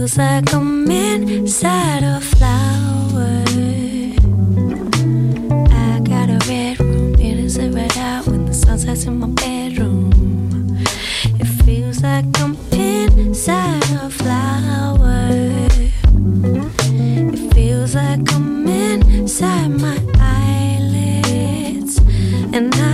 feels like I'm inside a flower. I got a red room, it is right out when the sun sets in my bedroom. It feels like I'm inside a flower. It feels like I'm inside my eyelids, and